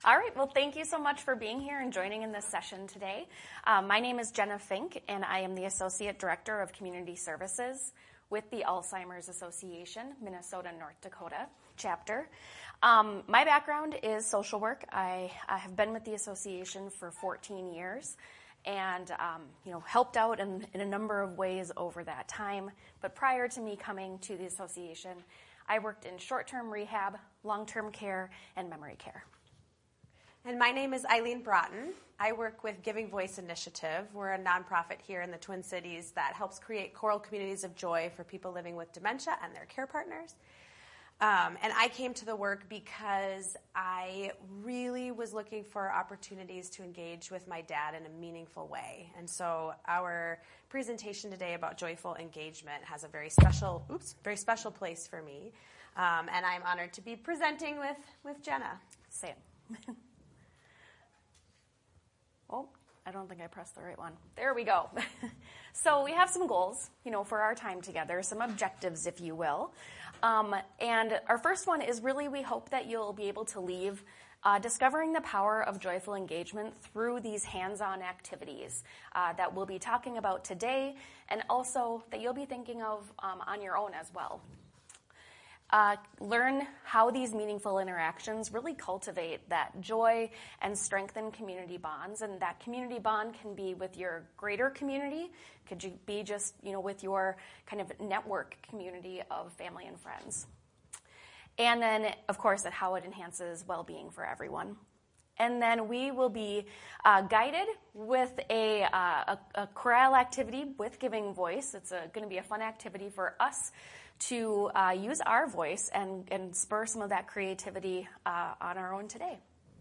All right, well, thank you so much for being here and joining in this session today. My name is Jenna Fink, and I am the Associate Director of Community Services with the Alzheimer's Association, Minnesota, North Dakota chapter. My background is social work. I have been with the association for 14 years and helped out in a number of ways over that time. But prior to me coming to the association, I worked in short-term rehab, long-term care, and memory care. And my name is Eileen Broughton. I work with Giving Voice Initiative. We're a nonprofit here in the Twin Cities that helps create choral communities of joy for people living with dementia and their care partners. And I came to the work because I really was looking for opportunities to engage with my dad in a meaningful way. And so our presentation today about joyful engagement has a very special place for me. And I'm honored to be presenting with Jenna. Same. Oh, I don't think I pressed the right one. There we go. So we have some goals, for our time together, some objectives, if you will. And our first one is really we hope that you'll be able to leave discovering the power of joyful engagement through these hands-on activities that we'll be talking about today, and also that you'll be thinking of on your own as well. Learn how these meaningful interactions really cultivate that joy and strengthen community bonds. And that community bond can be with your greater community. Could you be just, with your kind of network community of family and friends. And then, of course, how it enhances well-being for everyone. And then we will be guided with a chorale activity with Giving Voice. It's going to be a fun activity for us to use our voice and spur some of that creativity on our own today.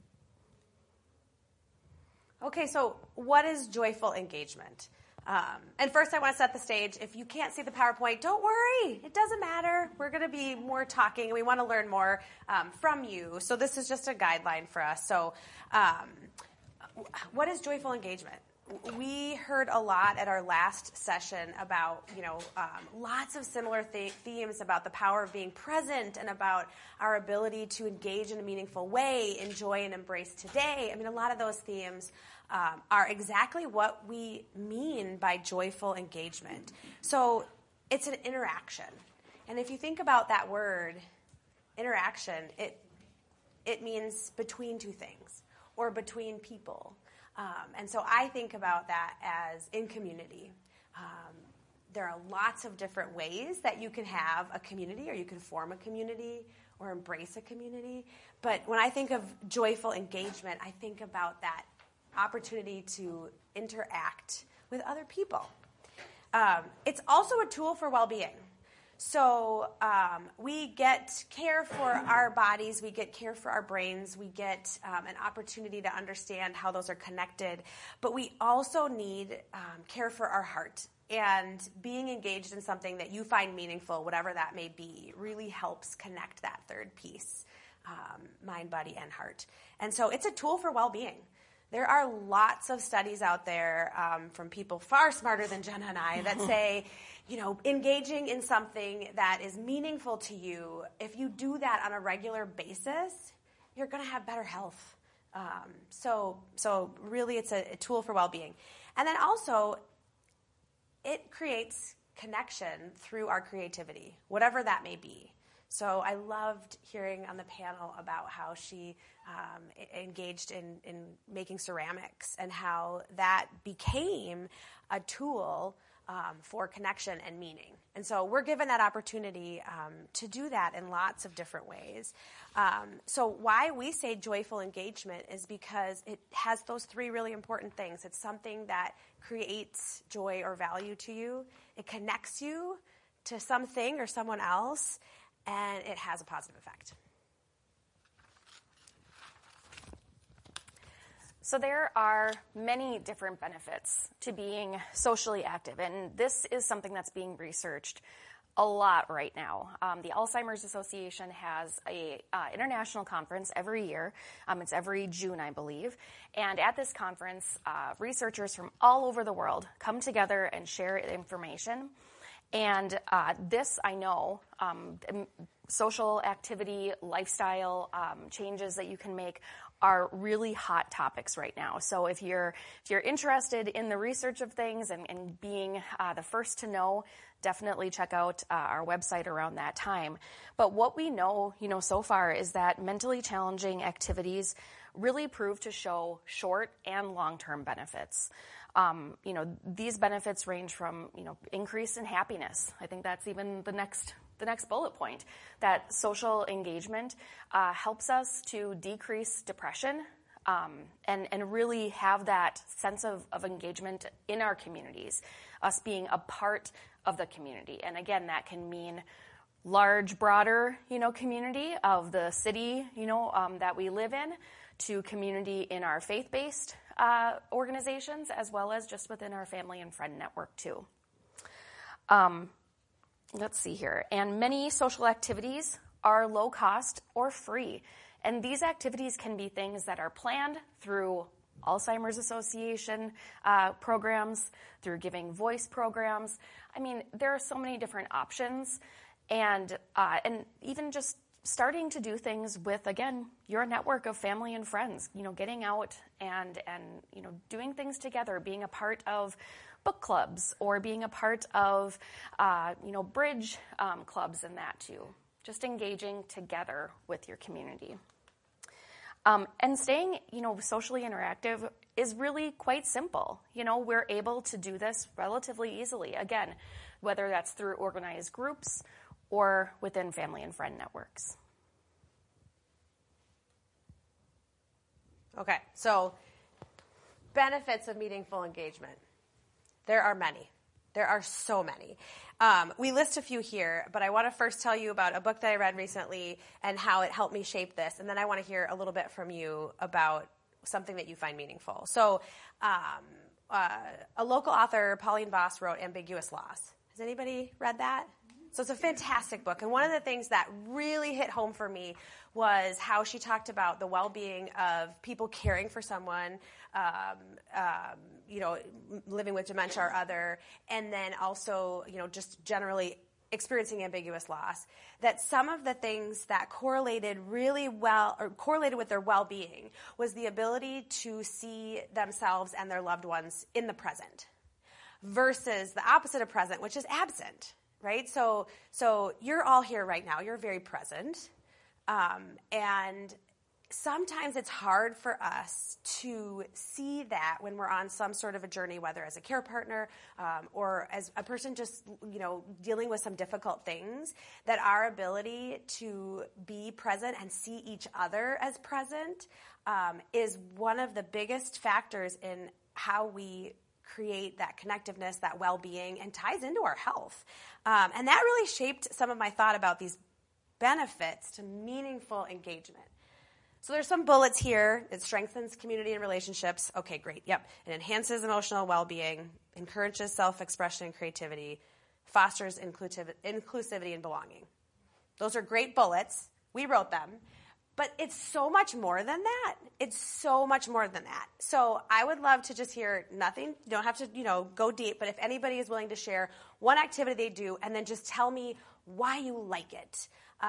Okay, so what is joyful engagement? And first I want to set the stage. If you can't see the PowerPoint, don't worry. It doesn't matter. We're going to be more talking, and we want to learn more from you. So this is just a guideline for us. So what is joyful engagement? We heard a lot at our last session about, lots of similar themes about the power of being present and about our ability to engage in a meaningful way, enjoy and embrace today. I mean, a lot of those themes are exactly what we mean by joyful engagement. So it's an interaction. And if you think about that word, interaction, it means between two things or between people. And so I think about that as in community. There are lots of different ways that you can have a community, or you can form a community or embrace a community. But when I think of joyful engagement, I think about that opportunity to interact with other people. It's also a tool for well-being. So we get care for our bodies, we get care for our brains, we get an opportunity to understand how those are connected, but we also need care for our heart. And being engaged in something that you find meaningful, whatever that may be, really helps connect that third piece, mind, body, and heart. And so it's a tool for well-being. There are lots of studies out there from people far smarter than Jenna and I that say, engaging in something that is meaningful to you, if you do that on a regular basis, you're going to have better health. So really it's a tool for well-being. And then also, it creates connection through our creativity, whatever that may be. So I loved hearing on the panel about how she engaged in making ceramics and how that became a tool for connection and meaning. And so we're given that opportunity to do that in lots of different ways. So why we say joyful engagement is because it has those three really important things. It's something that creates joy or value to you. It connects you to something or someone else, and it has a positive effect. So there are many different benefits to being socially active, and this is something that's being researched a lot right now. The Alzheimer's Association has a international conference every year. It's every June, I believe. And at this conference, researchers from all over the world come together and share information. And this, I know, social activity, lifestyle changes that you can make are really hot topics right now. So if you're interested in the research of things and being the first to know, definitely check out our website around that time. But what we know, so far is that mentally challenging activities really prove to show short and long-term benefits. These benefits range from, increase in happiness. I think that's even the next bullet point, that social engagement helps us to decrease depression and really have that sense of engagement in our communities, us being a part of the community. And again, that can mean large, broader, community of the city, that we live in, to community in our faith-based organizations, as well as just within our family and friend network too. Let's see here. And many social activities are low cost or free. And these activities can be things that are planned through Alzheimer's Association programs, through Giving Voice programs. I mean, there are so many different options. And even just starting to do things with, again, your network of family and friends, getting out and doing things together, being a part of book clubs or being a part of, bridge clubs and that too. Just engaging together with your community. And staying, socially interactive is really quite simple. We're able to do this relatively easily. Again, whether that's through organized groups or within family and friend networks. Okay, so benefits of meaningful engagement. There are many. There are so many. We list a few here, but I want to first tell you about a book that I read recently and how it helped me shape this, and then I want to hear a little bit from you about something that you find meaningful. So a local author, Pauline Voss, wrote Ambiguous Loss. Has anybody read that? So it's a fantastic book. And one of the things that really hit home for me was how she talked about the well-being of people caring for someone, living with dementia or other, and then also, just generally experiencing ambiguous loss, that some of the things that correlated really well or correlated with their well-being was the ability to see themselves and their loved ones in the present versus the opposite of present, which is absent. Right? So you're all here right now. You're very present. And sometimes it's hard for us to see that when we're on some sort of a journey, whether as a care partner or as a person just, dealing with some difficult things, that our ability to be present and see each other as present is one of the biggest factors in how we create that connectiveness, that well-being, and ties into our health. And that really shaped some of my thought about these benefits to meaningful engagement. So there's some bullets here. It strengthens community and relationships. Okay, great. Yep. It enhances emotional well-being, encourages self-expression and creativity, fosters inclusivity and belonging. Those are great bullets. We wrote them. But it's so much more than that. It's so much more than that. So I would love to just hear nothing. You don't have to, go deep. But if anybody is willing to share one activity they do and then just tell me why you like it.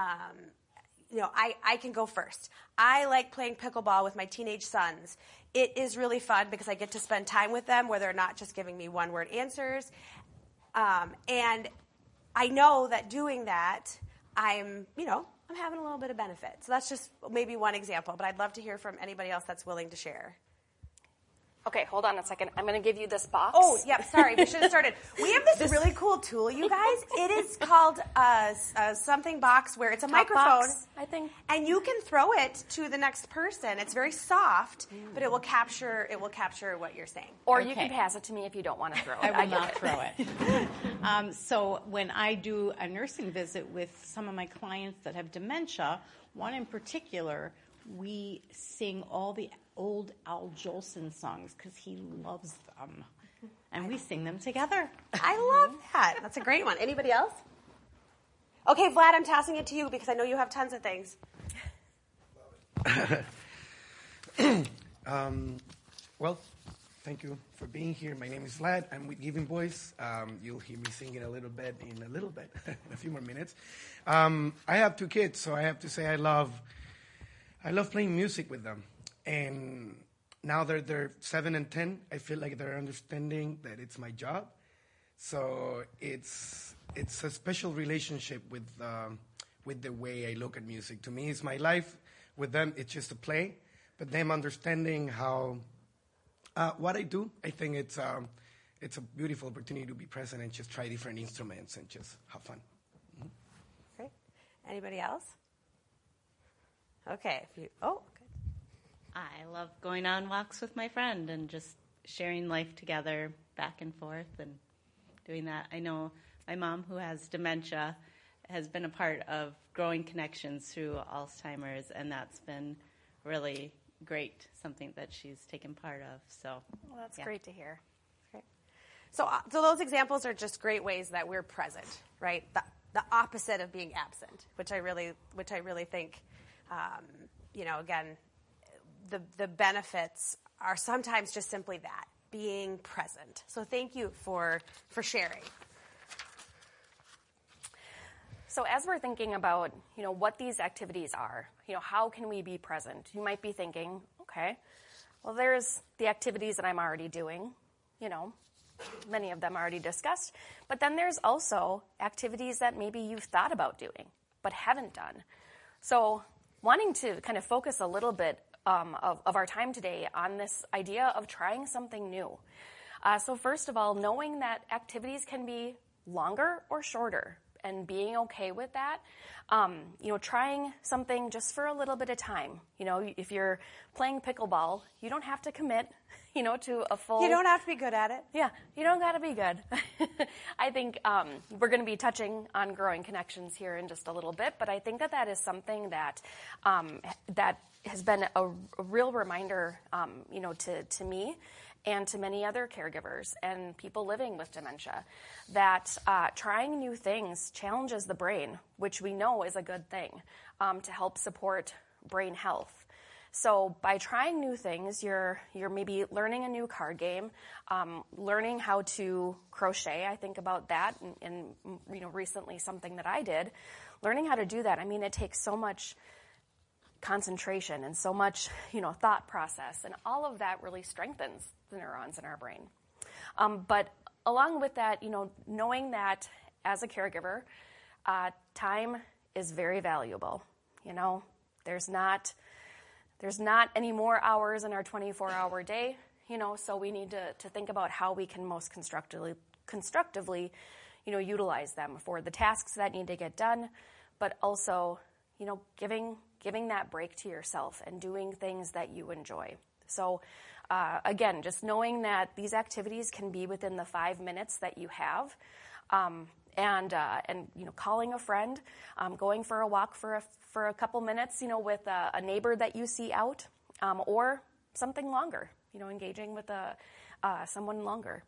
I can go first. I like playing pickleball with my teenage sons. It is really fun because I get to spend time with them where they're not just giving me one-word answers. And I know that doing that, I'm having a little bit of benefit. So that's just maybe one example, but I'd love to hear from anybody else that's willing to share. Okay, hold on a second. I'm going to give you this box. Oh, yeah, sorry. We should have started. We have this really cool tool, you guys. It is called a something box where it's a microphone, box, I think. And you can throw it to the next person. It's very soft, but it will capture what you're saying. Or you can pass it to me if you don't want to throw it. I will not throw it. So when I do a nursing visit with some of my clients that have dementia, one in particular, we sing all the old Al Jolson songs because he loves them. And we sing them together. I love that. That's a great one. Anybody else? Okay, Vlad, I'm tossing it to you because I know you have tons of things. Well, thank you for being here. My name is Vlad. I'm with Giving Voice. You'll hear me singing a little bit, in a few more minutes. I have 2 kids, so I have to say I love playing music with them. And now they're 7 and 10, I feel like they're understanding that it's my job. So it's a special relationship with the way I look at music. To me, it's my life. With them, it's just a play. But them understanding how what I do, I think it's a beautiful opportunity to be present and just try different instruments and just have fun. Mm-hmm. Great. Anybody else? Okay. Okay. I love going on walks with my friend and just sharing life together back and forth and doing that. I know my mom, who has dementia, has been a part of Growing Connections through Alzheimer's, and that's been really great, something that she's taken part of. So, well, that's great to hear. Great. So those examples are just great ways that we're present, right? The opposite of being absent, which I really think, again, the benefits are sometimes just simply that, being present. So thank you for sharing. So as we're thinking about, what these activities are, how can we be present? You might be thinking, okay, well, there's the activities that I'm already doing, many of them already discussed, but then there's also activities that maybe you've thought about doing but haven't done. So wanting to kind of focus a little bit of our time today on this idea of trying something new. So first of all, knowing that activities can be longer or shorter and being okay with that. Trying something just for a little bit of time. If you're playing pickleball, you don't have to commit, to a full... You don't have to be good at it. Yeah, you don't got to be good. I think we're going to be touching on Growing Connections here in just a little bit, but I think that is something that that has been a real reminder, to me and to many other caregivers and people living with dementia, that trying new things challenges the brain, which we know is a good thing, to help support brain health. So by trying new things, you're maybe learning a new card game, learning how to crochet. I think about that, and recently something that I did, learning how to do that. I mean, it takes so much concentration and so much, thought process, and all of that really strengthens the neurons in our brain. But along with that, knowing that as a caregiver, time is very valuable. There's not any more hours in our 24-hour day, so we need to think about how we can most constructively, utilize them for the tasks that need to get done, but also, giving that break to yourself and doing things that you enjoy. So again, just knowing that these activities can be within the 5 minutes that you have, and calling a friend, going for a walk for a couple minutes, with a neighbor that you see out, or something longer, engaging with someone longer.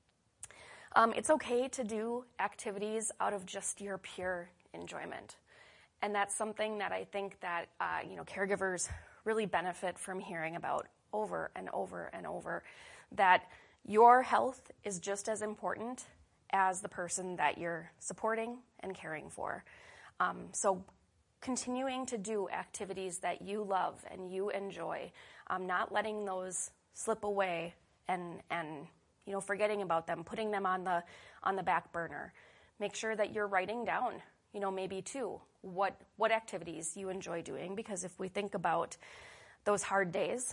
It's okay to do activities out of just your pure enjoyment. And that's something that I think that, caregivers really benefit from hearing about over and over and over, that your health is just as important as the person that you're supporting and caring for. So continuing to do activities that you love and you enjoy, not letting those slip away and forgetting about them, putting them on the back burner. Make sure that you're writing down, maybe too, what activities you enjoy doing, because if we think about those hard days,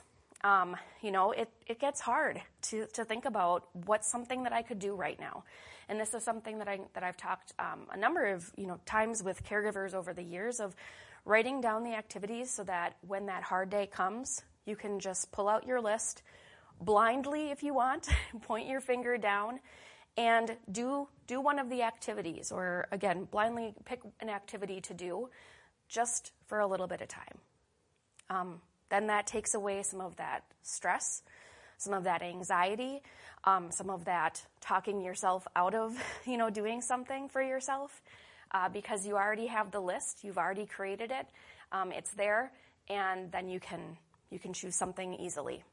it gets hard to think about what's something that I could do right now. And this is something that I've talked a number of times with caregivers over the years, of writing down the activities so that when that hard day comes, you can just pull out your list blindly if you want, point your finger down, and do one of the activities, or again, blindly pick an activity to do just for a little bit of time. Then that takes away some of that stress, some of that anxiety, some of that talking yourself out of, doing something for yourself, because you already have the list, you've already created it, it's there, and then you can choose something easily.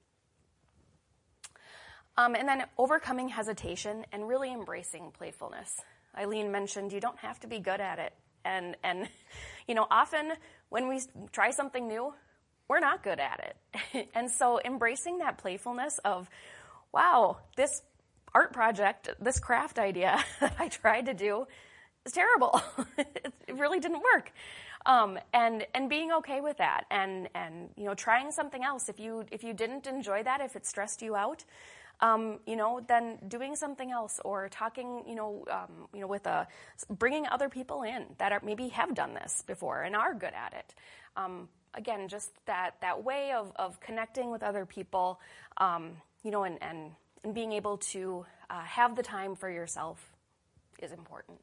And then overcoming hesitation and really embracing playfulness. Eileen mentioned you don't have to be good at it. And often when we try something new, we're not good at it. And so embracing that playfulness of, wow, this art project, this craft idea that I tried to do is terrible. It really didn't work. And being okay with that, and trying something else. If you didn't enjoy that, if it stressed you out, then doing something else, or talking, bringing other people in that maybe have done this before and are good at it. Again, just that way of connecting with other people, and being able to have the time for yourself is important.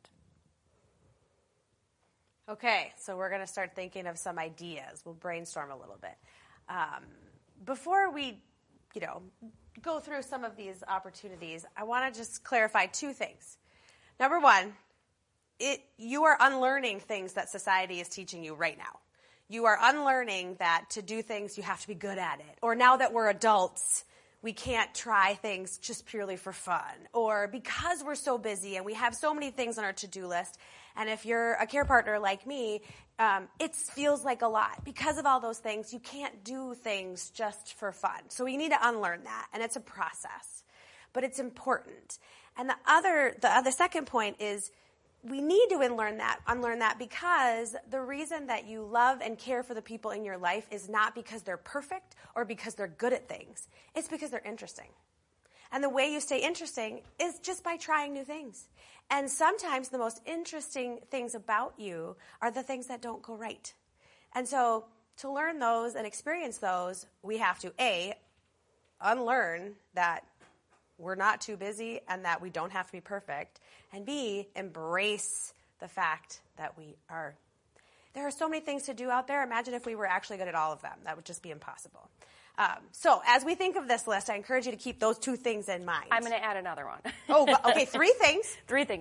Okay, so we're going to start thinking of some ideas. We'll brainstorm a little bit. Before we, go through some of these opportunities, I want to just clarify two things. Number one, you are unlearning things that society is teaching you right now. You are unlearning that to do things, you have to be good at it. Or now that we're adults, we can't try things just purely for fun. Or because we're so busy and we have so many things on our to-do list, and if you're a care partner like me, it feels like a lot. Because of all those things, you can't do things just for fun. So we need to unlearn that, and it's a process. But it's important. And the second point is, we need to unlearn that, because the reason that you love and care for the people in your life is not because they're perfect or because they're good at things. It's because they're interesting. And the way you stay interesting is just by trying new things. And sometimes the most interesting things about you are the things that don't go right. And so to learn those and experience those, we have to, A, unlearn that we're not too busy and that we don't have to be perfect, and B, embrace the fact that we are. There are so many things to do out there. Imagine if we were actually good at all of them. That would just be impossible. So as we think of this list, I encourage you to keep those two things in mind. I'm going to add another one. Oh, okay, three things. Three things.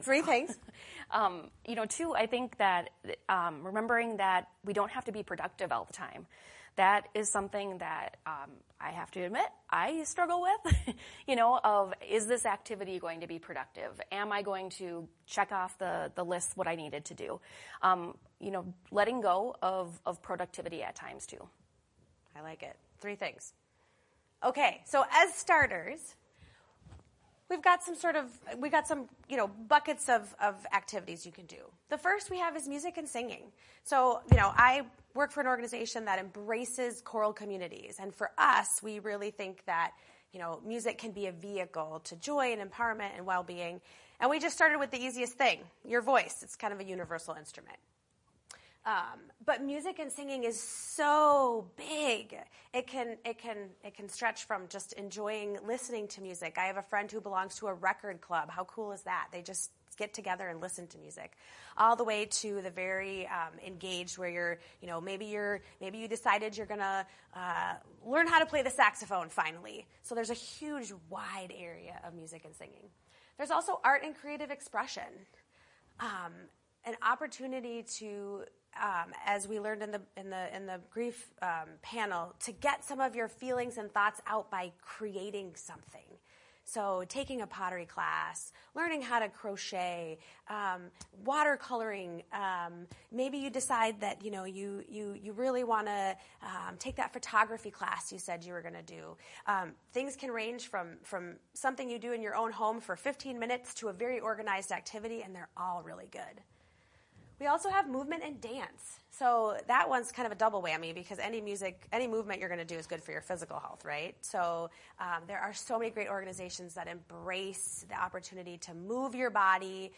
Two, I think that remembering that we don't have to be productive all the time. That is something that I have to admit I struggle with, is this activity going to be productive? Am I going to check off the list what I needed to do? Letting go of productivity at times too. I like it. Three things. Okay, so as starters, we've got some buckets of activities you can do. The first we have is music and singing. So, I work for an organization that embraces choral communities. And for us, we really think that, music can be a vehicle to joy and empowerment and well-being. And we just started with the easiest thing, your voice. It's kind of a universal instrument. But music and singing is so big. It can stretch from just enjoying listening to music. I have a friend who belongs to a record club. How cool is that? They just get together and listen to music, all the way to the very engaged, where you're, maybe you decided you're gonna learn how to play the saxophone finally. So there's a huge, wide area of music and singing. There's also art and creative expression, an opportunity to. As we learned in the grief panel, to get some of your feelings and thoughts out by creating something. So taking a pottery class, learning how to crochet, watercoloring. Maybe you decide that you really want to take that photography class you said you were going to do. Things can range from something you do in your own home for 15 minutes to a very organized activity, and they're all really good. We also have movement and dance. So that one's kind of a double whammy, because any movement you're going to do is good for your physical health, right? So there are so many great organizations that embrace the opportunity to move your body,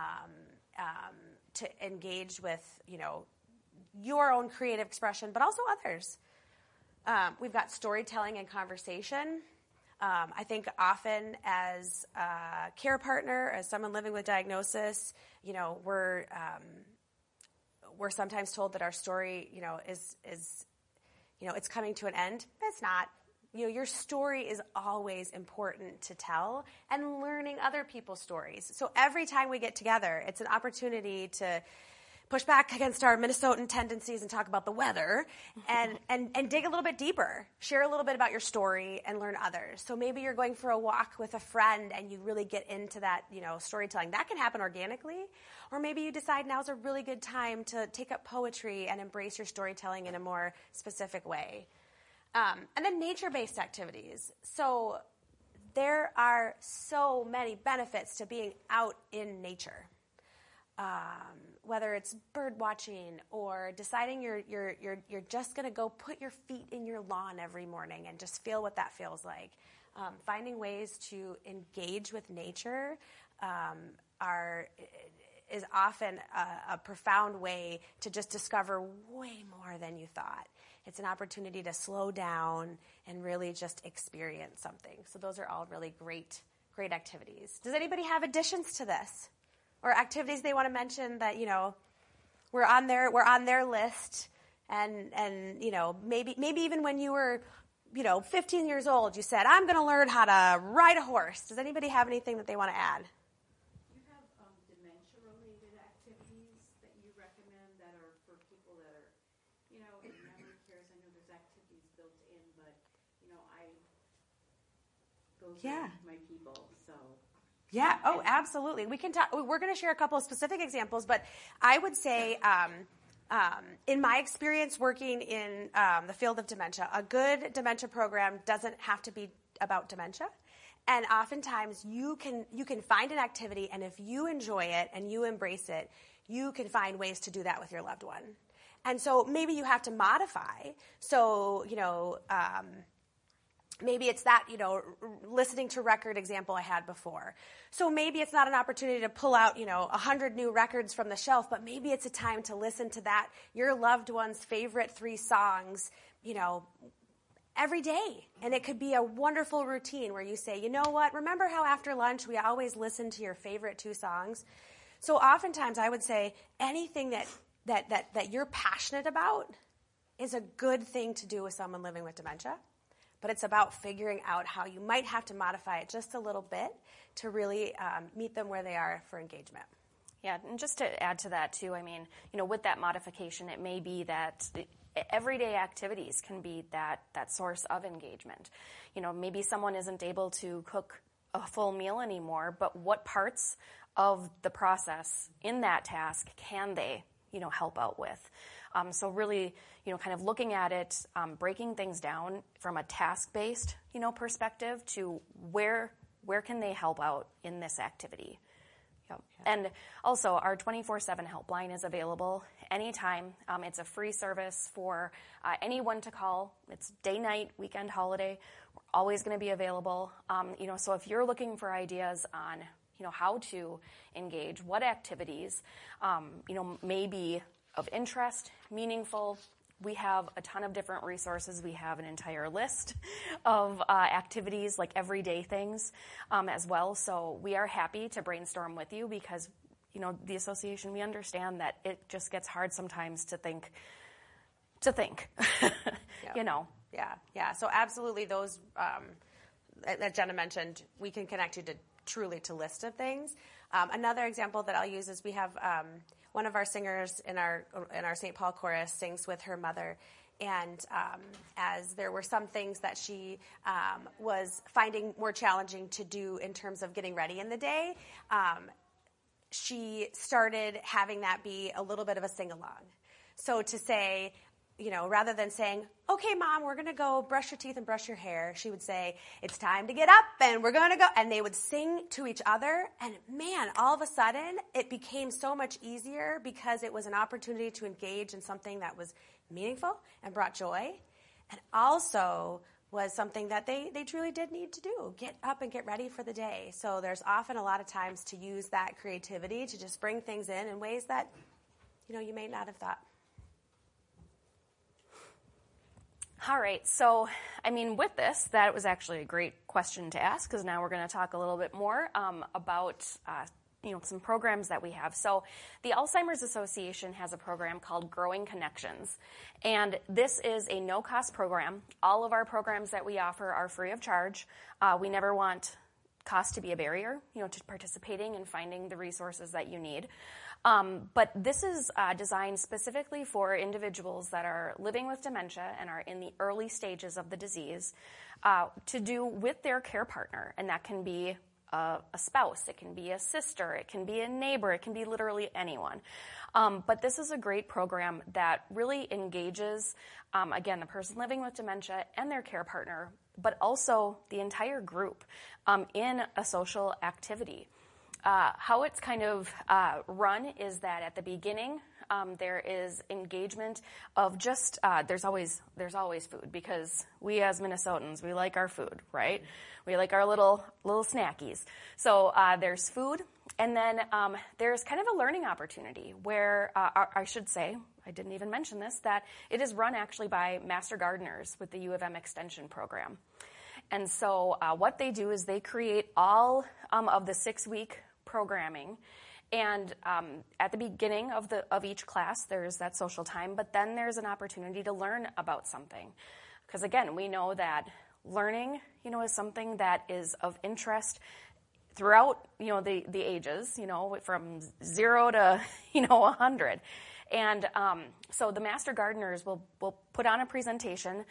to engage with, your own creative expression, but also others. We've got storytelling and conversation. I think often as a care partner, as someone living with diagnosis, we're sometimes told that our story, is it's coming to an end. It's not. Your story is always important to tell, and learning other people's stories. So every time we get together, it's an opportunity to push back against our Minnesotan tendencies and talk about the weather, and dig a little bit deeper. Share a little bit about your story and learn others. So maybe you're going for a walk with a friend and you really get into that, storytelling. That can happen organically. Or maybe you decide now's a really good time to take up poetry and embrace your storytelling in a more specific way. And then nature-based activities. So there are so many benefits to being out in nature. Whether it's bird watching or deciding you're just going to go put your feet in your lawn every morning and just feel what that feels like. Finding ways to engage with nature is often a profound way to just discover way more than you thought. It's an opportunity to slow down and really just experience something. So those are all really great activities. Does anybody have additions to this? Or activities they want to mention that, we're on their list, and maybe even when you were 15 years old, you said, I'm going to learn how to ride a horse. Does anybody have anything that they want to add? Do you have dementia-related activities that you recommend that are for people that are, in memory cares? I know there's activities built in, but, those are my people, so... Yeah. Oh, absolutely. We can talk. We're going to share a couple of specific examples, but I would say, in my experience working in the field of dementia, a good dementia program doesn't have to be about dementia, and oftentimes you can find an activity, and if you enjoy it and you embrace it, you can find ways to do that with your loved one. And so maybe you have to modify. So maybe it's that, listening to record example I had before. So maybe it's not an opportunity to pull out, 100 new records from the shelf, but maybe it's a time to listen to that, your loved one's favorite 3 songs, every day. And it could be a wonderful routine where you say, you know what, remember how after lunch we always listen to your favorite 2 songs? So oftentimes I would say anything that you're passionate about is a good thing to do with someone living with dementia. But it's about figuring out how you might have to modify it just a little bit to really meet them where they are for engagement. Yeah, and just to add to that too, with that modification, it may be that everyday activities can be that source of engagement. Maybe someone isn't able to cook a full meal anymore, but what parts of the process in that task can they, help out with? So really, kind of looking at it, breaking things down from a task-based, perspective to where can they help out in this activity. Yep. And also, our 24/7 helpline is available anytime. It's a free service for anyone to call. It's day, night, weekend, holiday. We're always going to be available. So if you're looking for ideas on, how to engage, what activities, may be of interest, meaningful. We have a ton of different resources. We have an entire list of activities, like everyday things as well. So we are happy to brainstorm with you because, the association, we understand that it just gets hard sometimes to think. Yep. Yeah. So absolutely those that Jenna mentioned, we can connect you to list of things. Another example that I'll use is we have one of our singers in our St. Paul chorus sings with her mother, and as there were some things that she was finding more challenging to do in terms of getting ready in the day, she started having that be a little bit of a sing-along. So to say, rather than saying, okay, Mom, we're going to go brush your teeth and brush your hair, she would say, it's time to get up and we're going to go. And they would sing to each other. And man, all of a sudden, it became so much easier because it was an opportunity to engage in something that was meaningful and brought joy. And also was something that they truly did need to do, get up and get ready for the day. So there's often a lot of times to use that creativity to just bring things in ways that, you may not have thought. All right, so, with this, that was actually a great question to ask because now we're going to talk a little bit more about, some programs that we have. So the Alzheimer's Association has a program called Growing Connections, and this is a no-cost program. All of our programs that we offer are free of charge. We never want cost to be a barrier, to participating and finding the resources that you need. But this is designed specifically for individuals that are living with dementia and are in the early stages of the disease to do with their care partner. And that can be a spouse, it can be a sister, it can be a neighbor, it can be literally anyone. But this is a great program that really engages, again, the person living with dementia and their care partner, but also the entire group in a social activity. How it's kind of run is that at the beginning, there is engagement of just there's always food, because we as Minnesotans, we like our food, right? We like our little snackies. So there's food, and then there's kind of a learning opportunity where I should say, I didn't even mention this, that it is run actually by Master Gardeners with the U of M Extension program. And so what they do is they create all of the 6-week programming. And at the beginning of each class, there's that social time, but then there's an opportunity to learn about something. Because again, we know that learning, is something that is of interest throughout, the ages, from 0 to, 100. And so the Master Gardeners will put on a presentation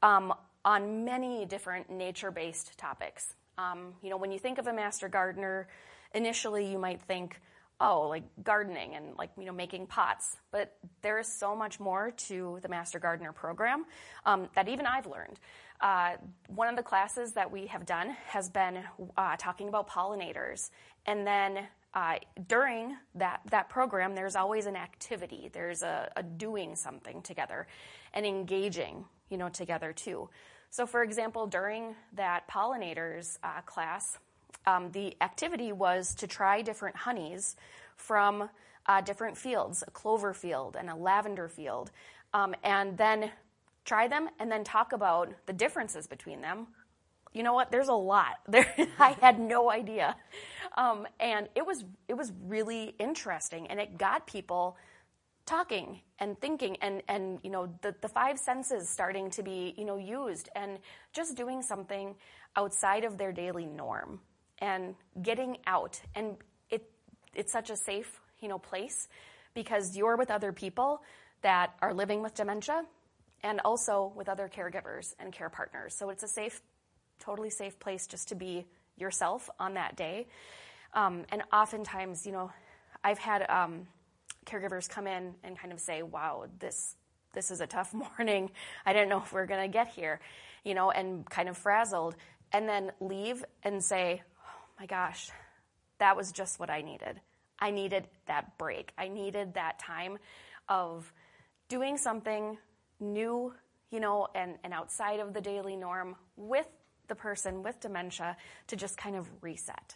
on many different nature-based topics. When you think of a Master Gardener, initially you might think, like gardening and making pots. But there is so much more to the Master Gardener program that even I've learned. One of the classes that we have done has been talking about pollinators. And then during that program, there's always an activity. There's a doing something together and engaging, together too. So for example, during that pollinators class, the activity was to try different honeys from different fields, a clover field and a lavender field, and then try them and then talk about the differences between them. You know what? There's a lot. I had no idea. And it was really interesting, and it got people talking and thinking and the 5 senses starting to be, used, and just doing something outside of their daily norm. And getting out, and it's such a safe, place, because you're with other people that are living with dementia, and also with other caregivers and care partners. So it's a totally safe place just to be yourself on that day. And oftentimes, I've had caregivers come in and kind of say, "Wow, this is a tough morning. I didn't know if we're going to get here," and kind of frazzled, and then leave and say, my gosh, that was just what I needed. I needed that break. I needed that time of doing something new, and outside of the daily norm with the person with dementia to just kind of reset.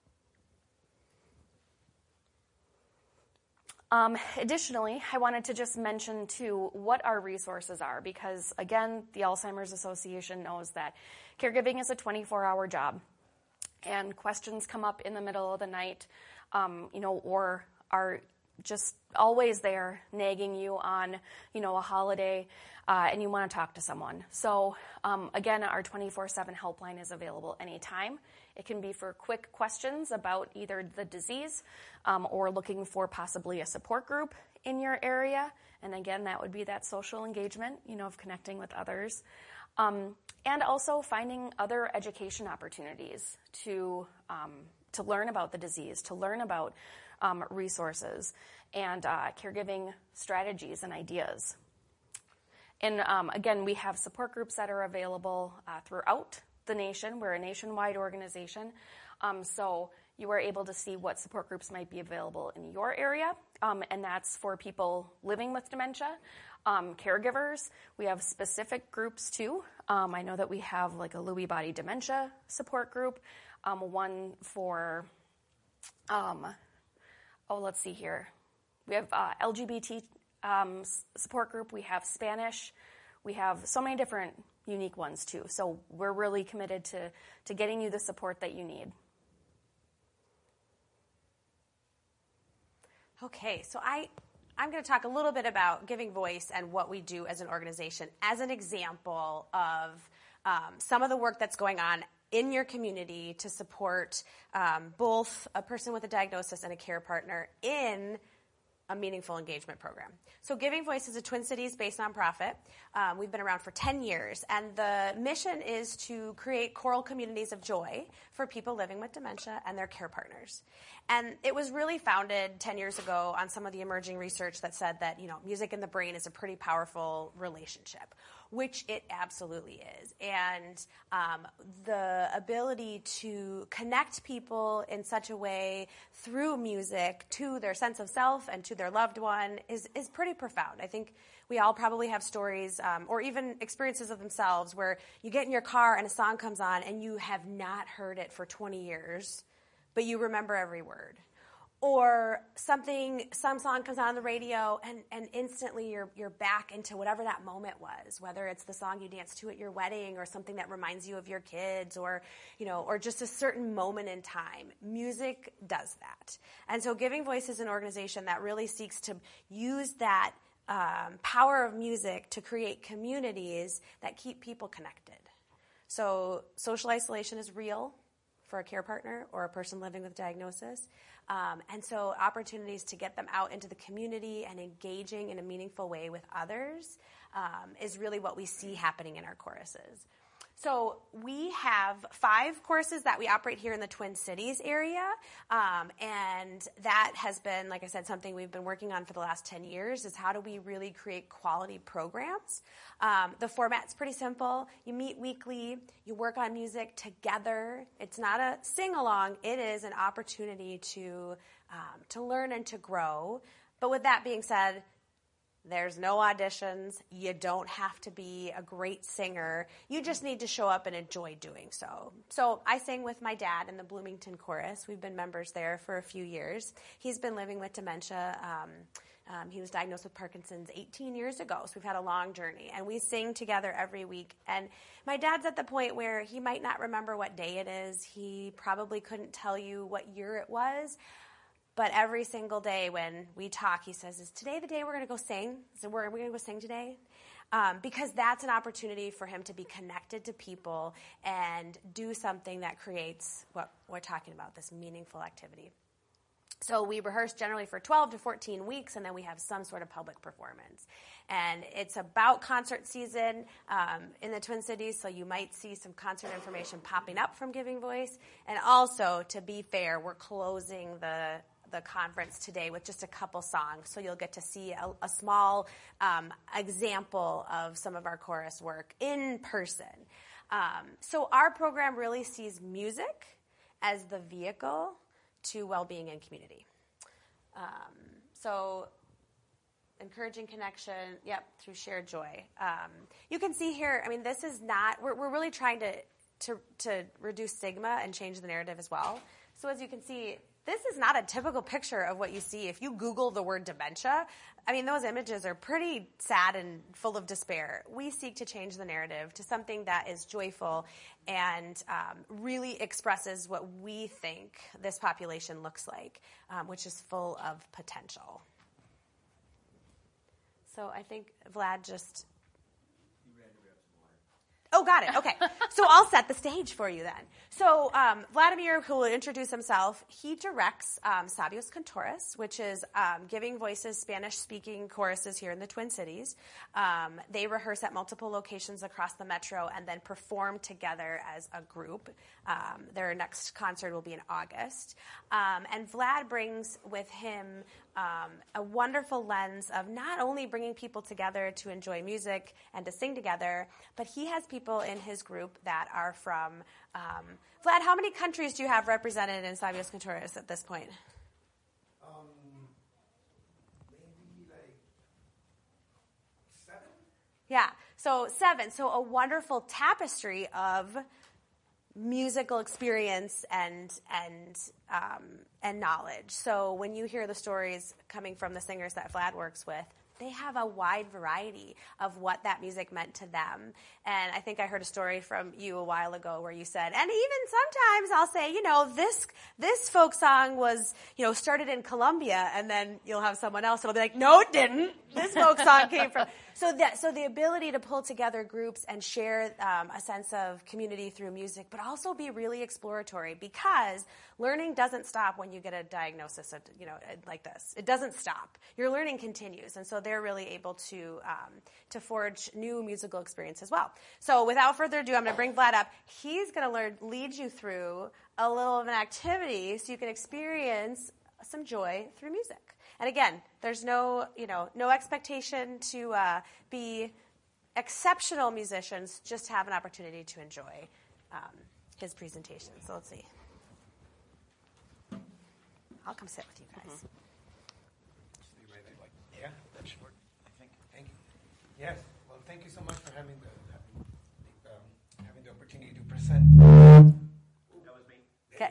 Additionally, I wanted to just mention too what our resources are, because again, the Alzheimer's Association knows that caregiving is a 24-hour job. And questions come up in the middle of the night, or are just always there nagging you on, a holiday, and you want to talk to someone. So, again, our 24/7 helpline is available anytime. It can be for quick questions about either the disease or looking for possibly a support group in your area. And again, that would be that social engagement, of connecting with others. And also finding other education opportunities to learn about the disease, to learn about resources and caregiving strategies and ideas. And again, we have support groups that are available throughout the nation. We're a nationwide organization, so you are able to see what support groups might be available in your area, and that's for people living with dementia. Caregivers, we have specific groups too. I know that we have like a Lewy body dementia support group, one for, let's see here. We have LGBT support group, we have Spanish, we have so many different unique ones too. So we're really committed to getting you the support that you need. Okay, so I'm going to talk a little bit about Giving Voice and what we do as an organization as an example of some of the work that's going on in your community to support both a person with a diagnosis and a care partner in a meaningful engagement program. So Giving Voice is a Twin Cities-based nonprofit. We've been around for 10 years, and the mission is to create choral communities of joy for people living with dementia and their care partners. And it was really founded 10 years ago on some of the emerging research that said that, music and the brain is a pretty powerful relationship, which it absolutely is. And the ability to connect people in such a way through music to their sense of self and to their loved one is pretty profound. I think we all probably have stories or even experiences of themselves where you get in your car and a song comes on and you have not heard it for 20 years, but you remember every word. Or some song comes on the radio and instantly you're back into whatever that moment was, whether it's the song you danced to at your wedding or something that reminds you of your kids or just a certain moment in time. Music does that. And so Giving Voice is an organization that really seeks to use that power of music to create communities that keep people connected. So social isolation is real for a care partner or a person living with diagnosis. And so opportunities to get them out into the community and engaging in a meaningful way with others is really what we see happening in our choruses. So we have 5 courses that we operate here in the Twin Cities area, and that has been, like I said, something we've been working on for the last 10 years is how do we really create quality programs. The format's pretty simple. You meet weekly. You work on music together. It's not a sing-along. It is an opportunity to learn and to grow. But with that being said, there's no auditions. You don't have to be a great singer. You just need to show up and enjoy doing so. So I sang with my dad in the Bloomington Chorus. We've been members there for a few years. He's been living with dementia. He was diagnosed with Parkinson's 18 years ago, so we've had a long journey. And we sing together every week. And my dad's at the point where he might not remember what day it is. He probably couldn't tell you what year it was. But every single day when we talk, he says, is today the day we're going to go sing? So we're going to go sing today? Because that's an opportunity for him to be connected to people and do something that creates what we're talking about, this meaningful activity. So we rehearse generally for 12 to 14 weeks, and then we have some sort of public performance. And it's about concert season in the Twin Cities, so you might see some concert information popping up from Giving Voice. And also, to be fair, we're closing the conference today with just a couple songs, so you'll get to see a small example of some of our chorus work in person. So our program really sees music as the vehicle to well-being and community. So encouraging connection, through shared joy. You can see here, this is not, we're really trying to reduce stigma and change the narrative as well. So as you can see, this is not a typical picture of what you see. If you Google the word dementia, those images are pretty sad and full of despair. We seek to change the narrative to something that is joyful and really expresses what we think this population looks like, which is full of potential. So I think Vlad just... Oh, got it. Okay. So I'll set the stage for you then. So Vladimir, who will introduce himself, he directs Sabios Cantores, which is Giving Voices Spanish-speaking choruses here in the Twin Cities. They rehearse at multiple locations across the metro and then perform together as a group. Their next concert will be in August. And Vlad brings with him a wonderful lens of not only bringing people together to enjoy music and to sing together, but he has people in his group that are from... Vlad, how many countries do you have represented in Sabios Cantores at this point? Maybe like 7? Yeah, so 7. So a wonderful tapestry of musical experience and knowledge. So when you hear the stories coming from the singers that Vlad works with, they have a wide variety of what that music meant to them. And I think I heard a story from you a while ago where you said, and even sometimes I'll say, this folk song was, started in Colombia, and then you'll have someone else that'll be like, no, it didn't. This folk song came from. So the ability to pull together groups and share a sense of community through music, but also be really exploratory, because learning doesn't stop when you get a diagnosis of, like this. It doesn't stop. Your learning continues, and so they're really able to forge new musical experience as well. So without further ado, I'm going to bring Vlad up. He's going to lead you through a little of an activity so you can experience some joy through music. And again, there's no expectation to be exceptional musicians. Just have an opportunity to enjoy his presentation. So let's see. I'll come sit with you guys. Yeah, that's short, I think. Thank you. Yes. Well, thank you so much for having the opportunity to present. That was me. Okay.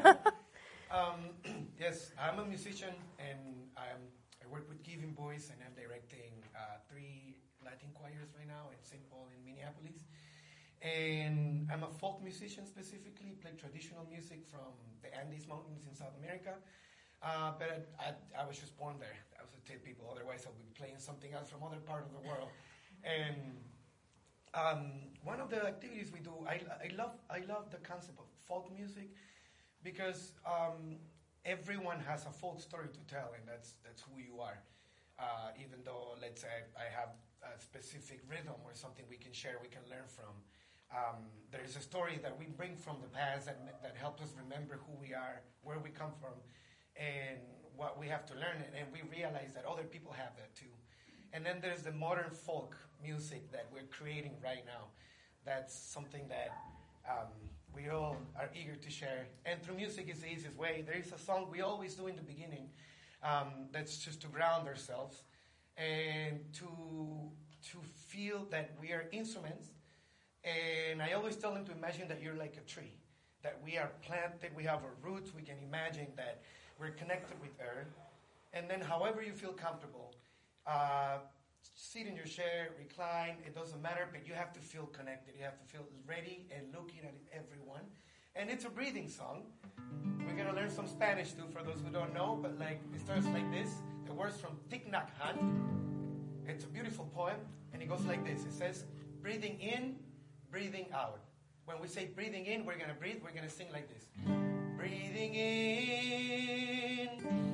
Yes, I'm a musician, and I work with Giving Voice, and I'm directing 3 Latin choirs right now in St. Paul in Minneapolis. And I'm a folk musician specifically, play traditional music from the Andes Mountains in South America. But I was just born there. I was to tell people, otherwise I would be playing something else from other part of the world. And one of the activities we do, I love the concept of folk music, because everyone has a folk story to tell, and that's who you are. Even though, let's say, I have a specific rhythm or something we can share, we can learn from. There is a story that we bring from the past that helps us remember who we are, where we come from, and what we have to learn. And we realize that other people have that too. And then there's the modern folk music that we're creating right now. That's something that we all are eager to share. And through music is the easiest way. There is a song we always do in the beginning that's just to ground ourselves and to feel that we are instruments. And I always tell them to imagine that you're like a tree, that we are planted, we have our roots, we can imagine that we're connected with earth. And then however you feel comfortable, sit in your chair, recline, it doesn't matter, but you have to feel connected. You have to feel ready and looking at everyone. And it's a breathing song. We're going to learn some Spanish too for those who don't know, but it starts like this. The words from Thich Nhat Hanh. It's a beautiful poem, and it goes like this. It says, breathing in, breathing out. When we say breathing in, we're going to breathe. We're going to sing like this. Breathing in,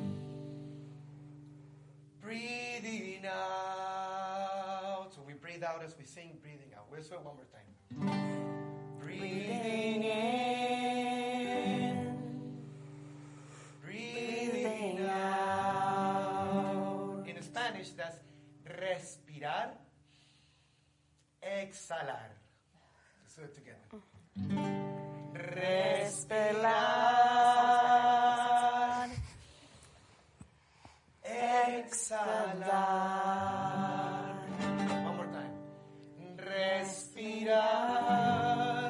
breathing out. So we breathe out as we sing, breathing out. We'll do it one more time. Breathing in, breathing out. In Spanish, that's respirar, exhalar. Let's do it together. Respirar, exhalar. One more time. Respirar,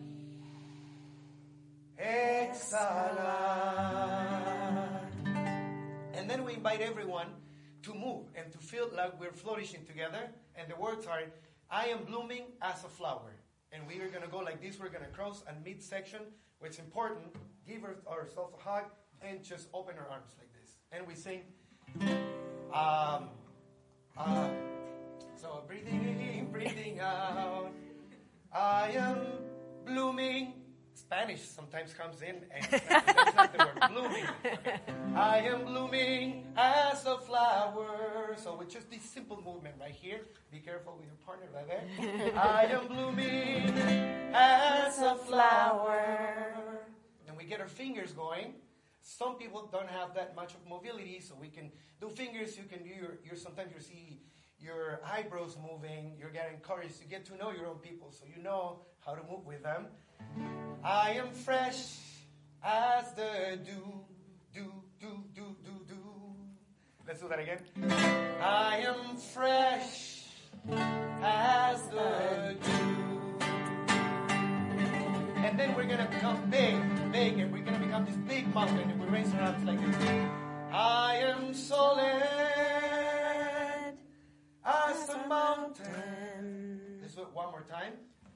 exhalar. And then we invite everyone to move and to feel like we're flourishing together. And the words are, I am blooming as a flower. And we are going to go like this. We're going to cross a midsection, which is important. Give ourselves a hug and just open our arms like this. And we sing. So breathing in, breathing out. I am blooming. Spanish sometimes comes in, and that's not the word blooming. Okay. I am blooming as a flower. So with just this simple movement right here, be careful with your partner right there. I am blooming as a flower. And we get our fingers going. Some people don't have that much of mobility, so we can do fingers. You can do your sometimes you see your eyebrows moving. You're getting encouraged to get to know your own people, so you know how to move with them. I am fresh as the dew. Let's do that again. I am fresh as the dew. And then we're going to become big, and we're going to become this big mountain, and we raise our arms like this. I am solid mountain. Let's do it one more time.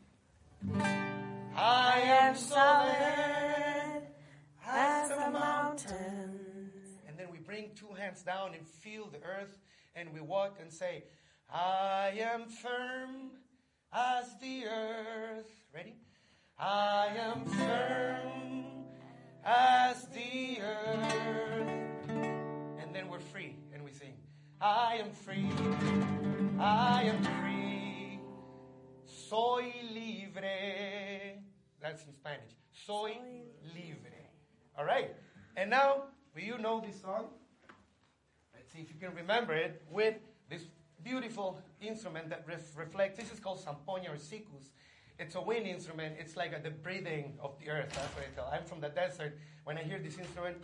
I am solid as a mountain. And then we bring two hands down and feel the earth, and we walk and say, I am firm as the earth. Ready? I am firm as the earth. And then we're free, and we sing, I am free, I am free, soy libre. That's in Spanish. Soy libre. All right. And now, will you know this song? Let's see if you can remember it with this beautiful instrument that reflects. This is called zampoña or sikus. It's a wind instrument. It's like the breathing of the earth. That's what I tell. I'm from the desert. When I hear this instrument,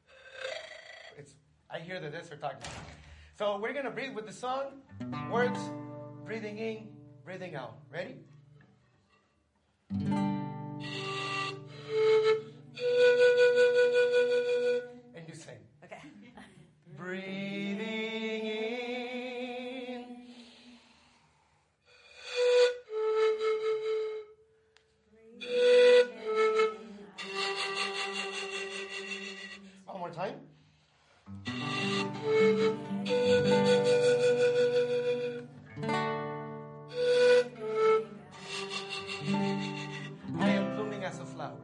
I hear the desert talking. So we're going to breathe with the song. Words, breathing in, breathing out. Ready? And you sing. Okay. Breathing in. One more time. I am blooming as a flower.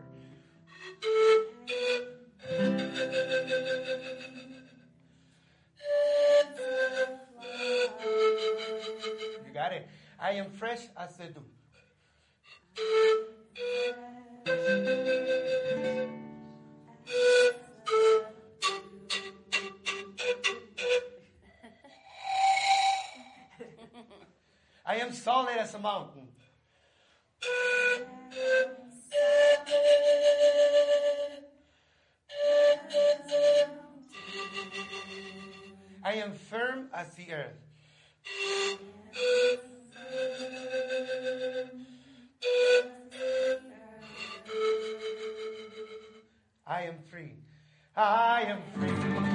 You got it. I am fresh as the dew. I am solid as a mountain. I am firm as the earth. I am free. I am free.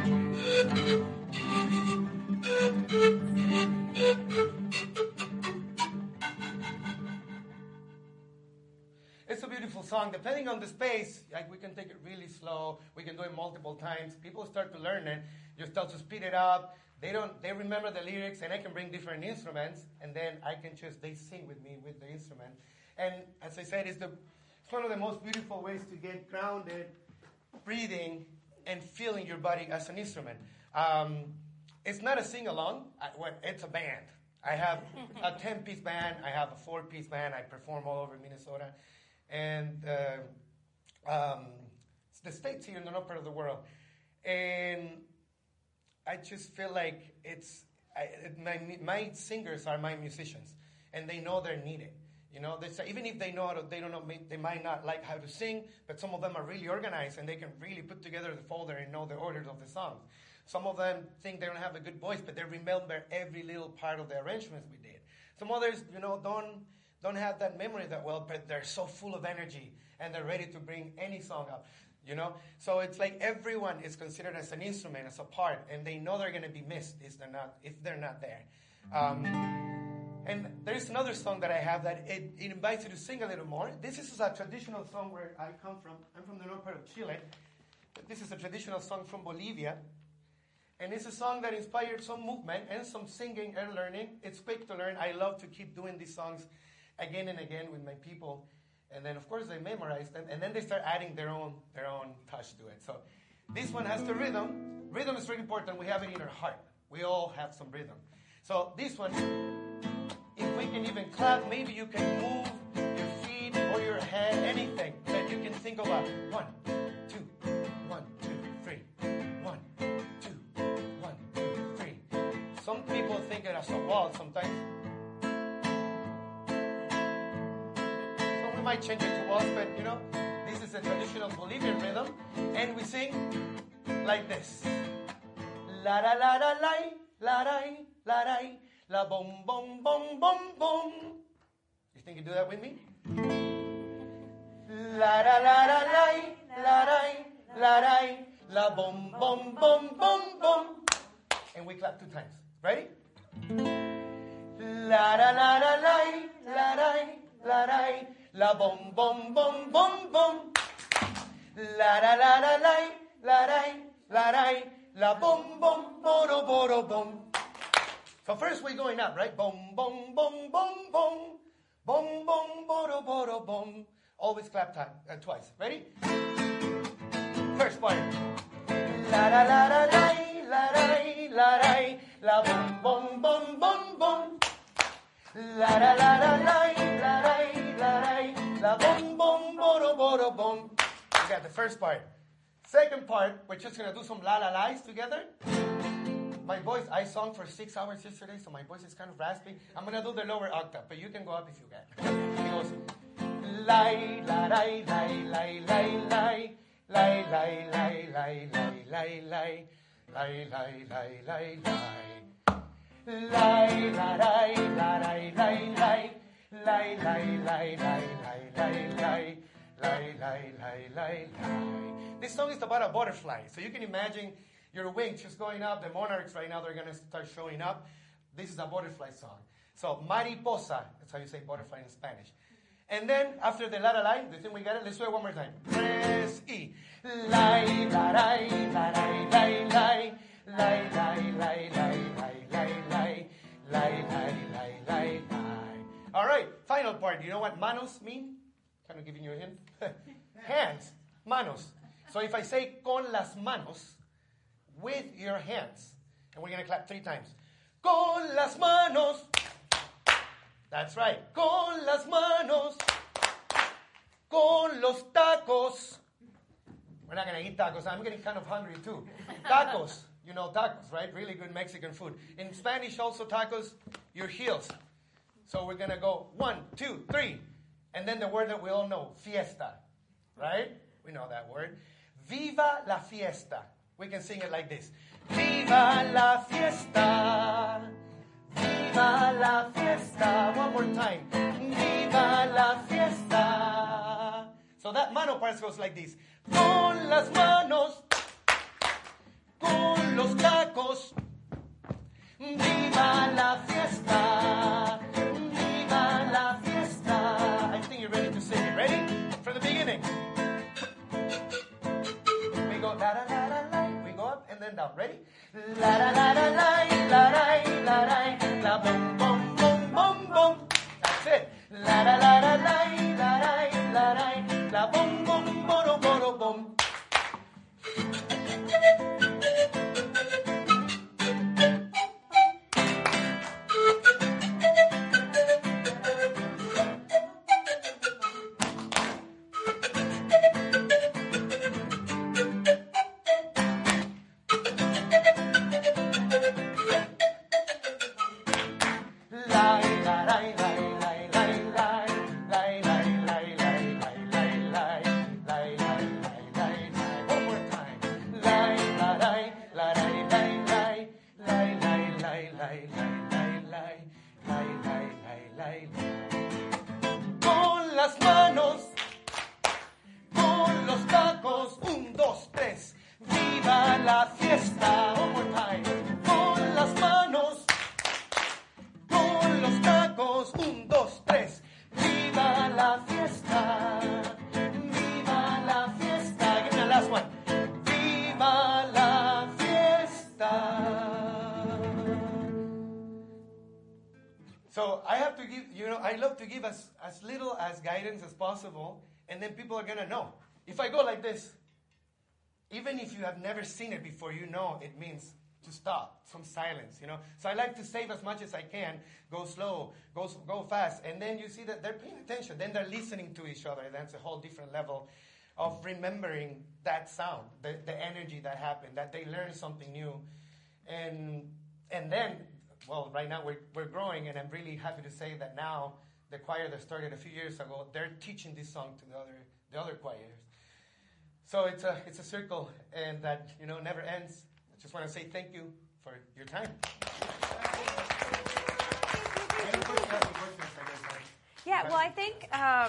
It's a beautiful song. Depending on the space, like we can take it really slow. We can do it multiple times. People start to learn it. You start to speed it up. They remember the lyrics, and I can bring different instruments, and then they sing with me with the instrument. And as I said, it's one of the most beautiful ways to get grounded, breathing, and feeling your body as an instrument. It's not a sing-along. It's a band. I have a 10-piece band. I have a 4-piece band. I perform all over Minnesota. And the states here in the north part of the world. And I just feel like my singers are my musicians, and they know they're needed. You know, even if they don't know, they might not like how to sing, but some of them are really organized, and they can really put together the folder and know the orders of the songs. Some of them think they don't have a good voice, but they remember every little part of the arrangements we did. Some others, don't have that memory that well, but they're so full of energy, and they're ready to bring any song up. So it's like everyone is considered as an instrument, as a part, and they know they're going to be missed if they're not there. And there's another song that I have that it invites you to sing a little more. This is a traditional song where I come from. I'm from the north part of Chile. But this is a traditional song from Bolivia. And it's a song that inspired some movement and some singing and learning. It's quick to learn. I love to keep doing these songs again and again with my people. And then, of course, they memorize them. And then they start adding their own touch to it. So this one has the rhythm. Rhythm is really important. We have it in our heart. We all have some rhythm. So this one, if we can even clap, maybe you can move your feet or your head, anything that you can think about. 1, 2, 1, 2, 3. 1, 2, 1, 2, 3. Some people think it as a waltz sometimes. So we might change it to waltz, but this is a traditional Bolivian rhythm, and we sing like this. La la la la la la la la la bom bom bom bom bom. You think you do that with me? La la la la la la la la bom bom bom bom bom. And we clap 2 times. Ready? La boom, boom, boom. La la la la la, la la, la boom, boom, boro, boro, boom. So first we're going up, right? Boom, boom, boom, boom, boom. Boom, boom, boro, boro, boom. Always clap time, twice. Ready? First part. La la la la la, la la, la boom, boom, boom, boom, boom. La la la la la, la boom, boom, boro, boro, boom. We got the first part. Second part, we're just going to do some la-la-lies together. My voice, I sung for 6 hours yesterday, so my voice is kind of raspy. I'm going to do the lower octave, but you can go up if you can. It goes, lie, la, lie, lie, lie, lie, lie, lie, lie, lie, lie, lie, lie, lie, lie, lie, lie, lie, lie. Lie, la, lie, la, lie, lie, lie, lie, lie, lie, lie, lie, lie, lie. Lie, lie, lie, lie, lie. This song is about a butterfly. So you can imagine your wings just going up. The monarchs right now, they're going to start showing up. This is a butterfly song. So mariposa, that's how you say butterfly in Spanish. And then after the la-la-la, do you think we got it? Let's do it one more time. Press E. Lie, la-lie, la-lie, lie, lie, lie, lie, lie, lie, lie, lie, lie, lie, lie, lie, lie, lie. All right, final part. You know what manos mean? Kind of giving you a hint. Hands, manos. So if I say con las manos, with your hands, and we're going to clap 3 times. Con las manos. That's right. Con las manos. Con los tacos. We're not going to eat tacos. I'm getting kind of hungry too. Tacos. You know tacos, right? Really good Mexican food. In Spanish also tacos, your heels. So we're going to go 1, 2, 3. And then the word that we all know, fiesta, right? We know that word. Viva la fiesta. We can sing it like this. Viva la fiesta. Viva la fiesta. One more time. Viva la fiesta. So that mano part goes like this. Con las manos. Con los tacos. Viva la fiesta. Viva la fiesta. I think you're ready to sing it. Ready? From the beginning. We go la la la la la. We go up and then down. Ready? La la la la la la la la la boom boom boom boom boom. That's it. La la la la la la la la boom boom boro boro boom. Con las manos, con los tacos, 1, 2, 3, viva la fiesta. One more time. Con las manos, con los tacos, 1, 2, 3, viva la fiesta. Viva la fiesta. Give me the last one. Viva la fiesta. So I have to give, I love to give as little as guidance as possible, and then people are going to know. If I go like this, even if you have never seen it before, you know it means to stop, some silence, So I like to save as much as I can, go slow, go fast, and then you see that they're paying attention. Then they're listening to each other. That's a whole different level of remembering that sound, the energy that happened, that they learned something new. And then, well, right now we're growing, and I'm really happy to say that now the choir that started a few years ago, they're teaching this song to the other choirs. So it's a circle, and that never ends. I just want to say thank you for your time. Yeah, well, I think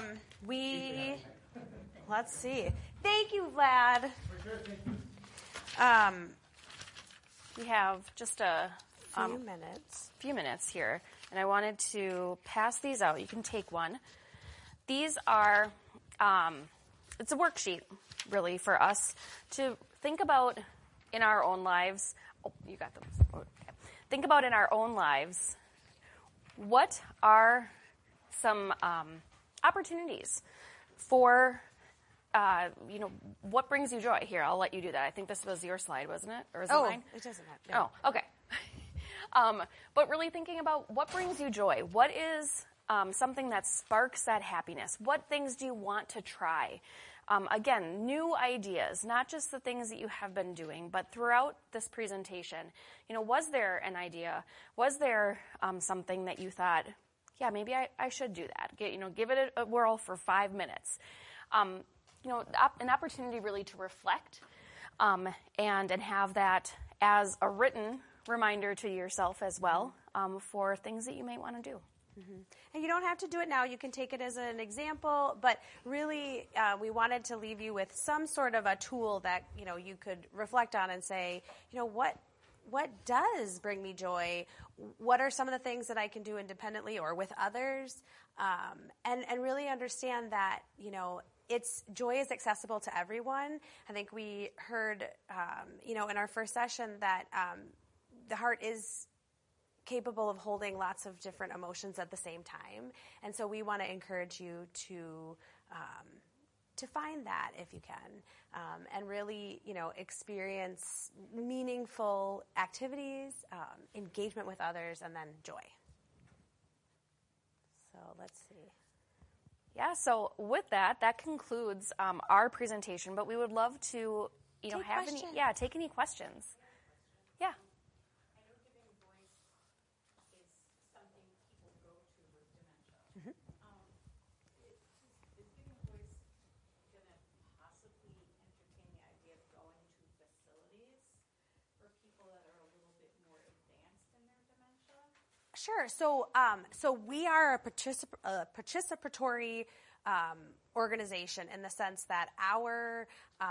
let's see. Thank you, Vlad. For sure, thank you. We have just a few minutes here, and I wanted to pass these out. You can take one. These are it's a worksheet, really, for us to think about in our own lives. Oh, you got those. Okay. Think about in our own lives, what are some opportunities for, what brings you joy? Here, I'll let you do that. I think this was your slide, wasn't it? Or is it mine? It doesn't have. No. Oh, okay. But really thinking about what brings you joy. What is something that sparks that happiness? What things do you want to try? Again, new ideas, not just the things that you have been doing, but throughout this presentation, was there an idea? Was there something that you thought, yeah, maybe I should do that? Give it a whirl for 5 minutes. An opportunity really to reflect and have that as a written reminder to yourself as well for things that you may want to do. Mm-hmm. And you don't have to do it now. You can take it as an example, but really we wanted to leave you with some sort of a tool that you could reflect on and say, what does bring me joy? What are some of the things that I can do independently or with others? And really understand that joy is accessible to everyone. I think we heard in our first session that the heart is capable of holding lots of different emotions at the same time. And so we want to encourage you to find that if you can, and really, experience meaningful activities, engagement with others, and then joy. So let's see. Yeah, so with that concludes our presentation, but we would love to, take any questions. Yeah. Sure. So we are a participatory organization in the sense that our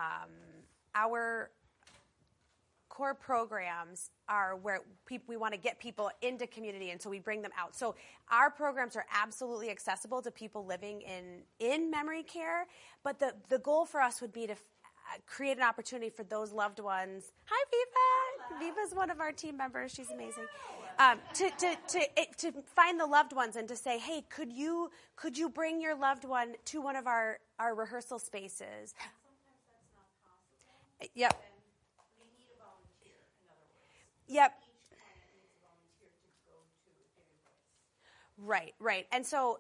core programs are where we want to get people into community, and so we bring them out. So our programs are absolutely accessible to people living in memory care, but the goal for us would be to create an opportunity for those loved ones. Hi, Viva. Viva's one of our team members. She's amazing. To find the loved ones and to say, hey, could you bring your loved one to one of our rehearsal spaces? Sometimes that's not possible. Yep. And we need a volunteer, in other words. Yep. Each client needs a volunteer to go to Giving Voice. Right. And so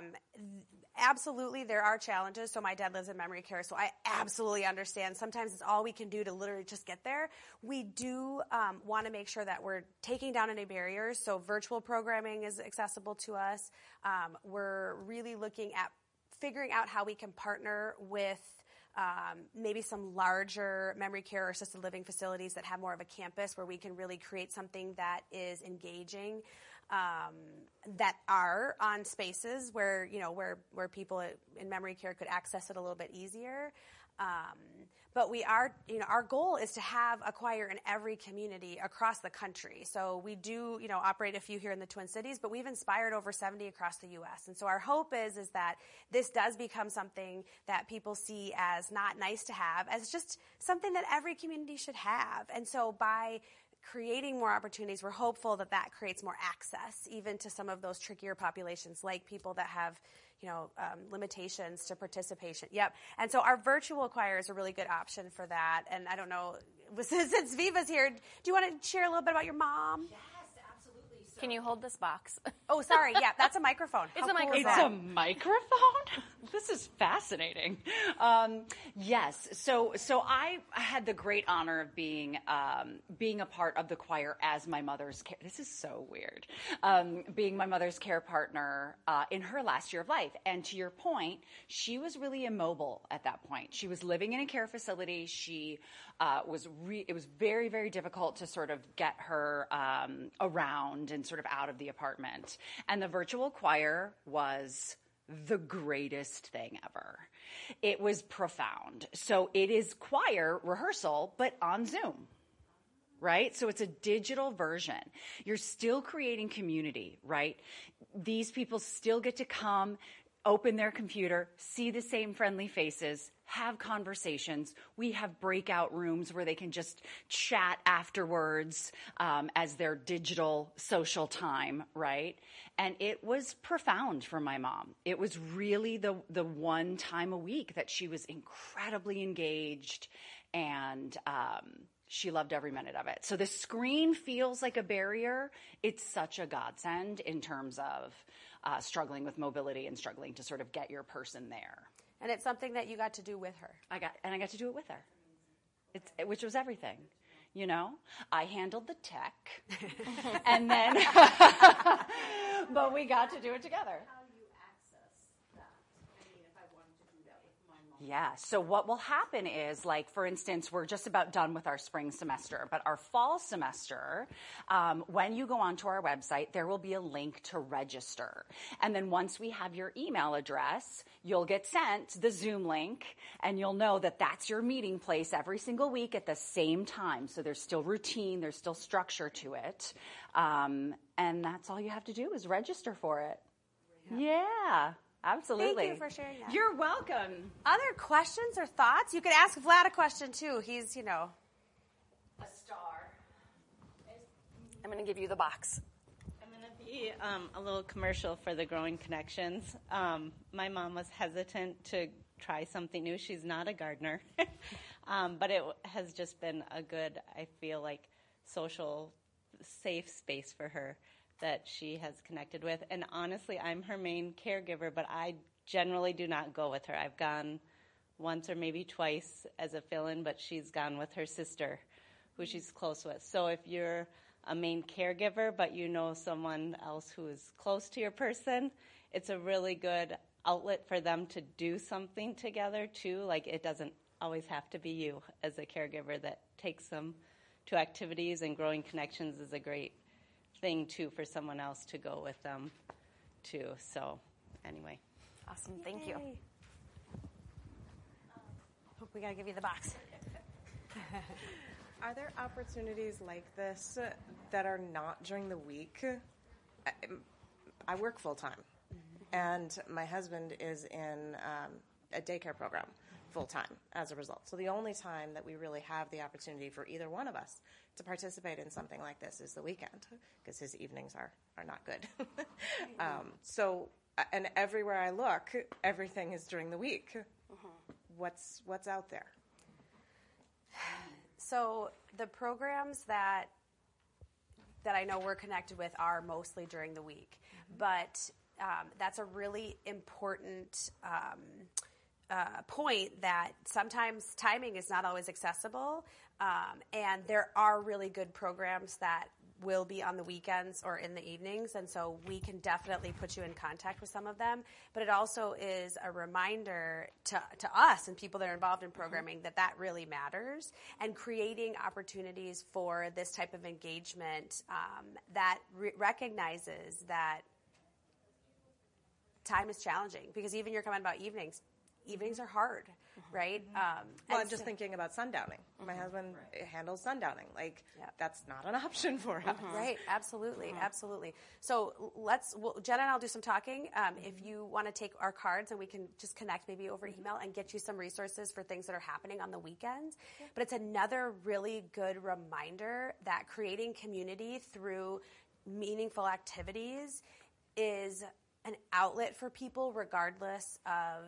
absolutely there are challenges. So my dad lives in memory care, so I absolutely understand. Sometimes it's all we can do to literally just get there. We do want to make sure that we're taking down any barriers. So virtual programming is accessible to us. We're really looking at figuring out how we can partner with maybe some larger memory care or assisted living facilities that have more of a campus where we can really create something that is engaging, that are on spaces where people in memory care could access it a little bit easier. But we are, our goal is to have a choir in every community across the country. So we do, operate a few here in the Twin Cities, but we've inspired over 70 across the U.S. And so our hope is that this does become something that people see as not nice to have, as just something that every community should have. And so by creating more opportunities, we're hopeful that creates more access, even to some of those trickier populations, like people that have, limitations to participation. Yep. And so our virtual choir is a really good option for that. And I don't know, since Viva's here, do you want to share a little bit about your mom? Yes, absolutely. So Can you hold this box? Oh, sorry. Yeah, that's a microphone. It's How a cool microphone. is It's that? a microphone? This is fascinating. Yes. So I had the great honor of being a part of the choir as my mother's care. This is so weird. Being my mother's care partner in her last year of life. And to your point, she was really immobile at that point. She was living in a care facility. She it was very, very difficult to sort of get her around and sort of out of the apartment. And the virtual choir was the greatest thing ever. It was profound. So it is choir rehearsal, but on Zoom, right? So it's a digital version. You're still creating community, right? These people still get to come open their computer, see the same friendly faces, have conversations. We have breakout rooms where they can just chat afterwards as their digital social time, right? And it was profound for my mom. It was really the one time a week that she was incredibly engaged, and she loved every minute of it. So the screen feels like a barrier. It's such a godsend in terms of struggling with mobility and struggling to sort of get your person there. And it's something that you got to do with her. I got to do it with her, which was everything. You know, I handled the tech, and then, but we got to do it together. How do you access that? I mean, if I wanted to do that with my mom. Yeah, so what will happen is, like, for instance, we're just about done with our spring semester, but our fall semester, when you go onto our website, there will be a link to register. And then once we have your email address, you'll get sent the Zoom link, and you'll know that that's your meeting place every single week at the same time. So there's still routine, there's still structure to it. And that's all you have to do is register for it. Yeah. Absolutely. Thank you for sharing that. You're welcome. Other questions or thoughts? You could ask Vlad a question too. He's, A star. I'm going to give you the box. I'm going to be a little commercial for the Growing Connections. My mom was hesitant to try something new. She's not a gardener. But it has just been a good, I feel like, social, safe space for her that she has connected with. And honestly, I'm her main caregiver, but I generally do not go with her. I've gone once or maybe twice as a fill-in, but she's gone with her sister, who she's close with. So if you're a main caregiver, but you know someone else who is close to your person, it's a really good outlet for them to do something together too. Like, it doesn't always have to be you as a caregiver that takes them to activities, and Growing Connections is a great thing too for someone else to go with them too. So anyway. Awesome. Thank you. Hope we got to give you the box. Are there opportunities like this that are not during the week? I work full-time, and my husband is in a daycare program full-time as a result. So the only time that we really have the opportunity for either one of us to participate in something like this is the weekend, because his evenings are not good. And everywhere I look, everything is during the week. What's out there? So the programs that I know we're connected with are mostly during the week, but that's a really important point, that sometimes timing is not always accessible, and there are really good programs that will be on the weekends or in the evenings, and so we can definitely put you in contact with some of them. But it also is a reminder to us and people that are involved in programming that really matters, and creating opportunities for this type of engagement that recognizes that time is challenging, because even you're coming about evenings are hard, right? Well, I'm just thinking about sundowning. My husband handles sundowning. That's not an option for us. Right, absolutely, absolutely. So Jenna and I'll do some talking. If you want to take our cards, and we can just connect maybe over email and get you some resources for things that are happening on the weekends. Yeah. But it's another really good reminder that creating community through meaningful activities is an outlet for people, regardless of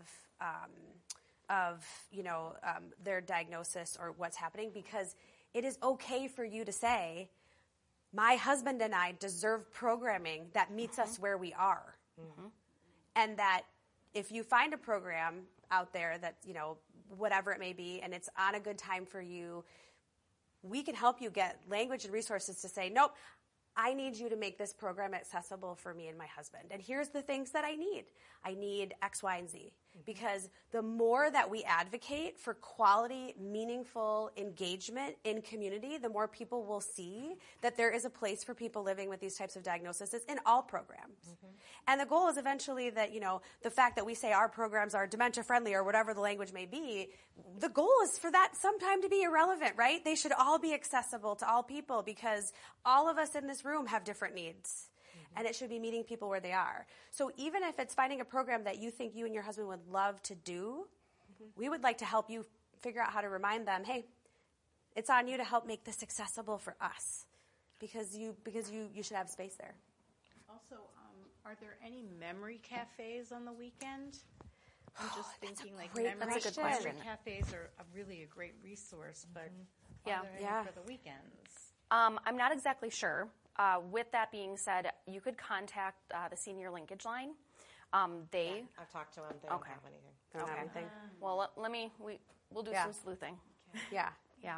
their diagnosis or what's happening, because it is okay for you to say, my husband and I deserve programming that meets us where we are. And that if you find a program out there that, whatever it may be, and it's on a good time for you, we can help you get language and resources to say, nope, I need you to make this program accessible for me and my husband. And here's the things that I need. I need X, Y, and Z. Because the more that we advocate for quality, meaningful engagement in community, the more people will see that there is a place for people living with these types of diagnoses in all programs. And the goal is eventually that, the fact that we say our programs are dementia friendly or whatever the language may be, the goal is for that sometime to be irrelevant, right? They should all be accessible to all people, because all of us in this room have different needs. and it should be meeting people where they are. So even if it's finding a program that you think you and your husband would love to do, we would like to help you figure out how to remind them, hey, it's on you to help make this accessible for us, because you should have space there. Also, are there any memory cafes on the weekend? I'm just thinking like memory cafes are really a great resource, but are there any for the weekends? I'm not exactly sure. With that being said, you could contact the Senior Linkage Line. I've talked to them. They don't have anything. They don't have anything. Well, we'll do some sleuthing. Okay. Yeah. Yeah.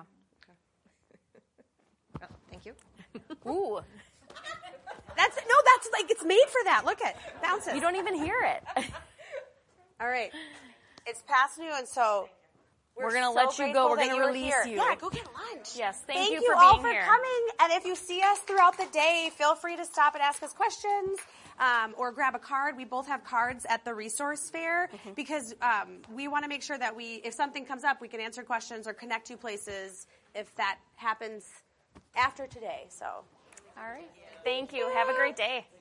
Oh, thank you. Ooh. That's like, it's made for that. Look at bounces. You don't even hear it. All right. It's past noon, so we're going to let you go. We're going to release you. Yeah, go get lunch. Yes, thank you you for all being for here. coming. And if you see us throughout the day, feel free to stop and ask us questions or grab a card. We both have cards at the resource fair because we want to make sure that if something comes up, we can answer questions or connect you places if that happens after today. So, all right. Thank you. Have a great day.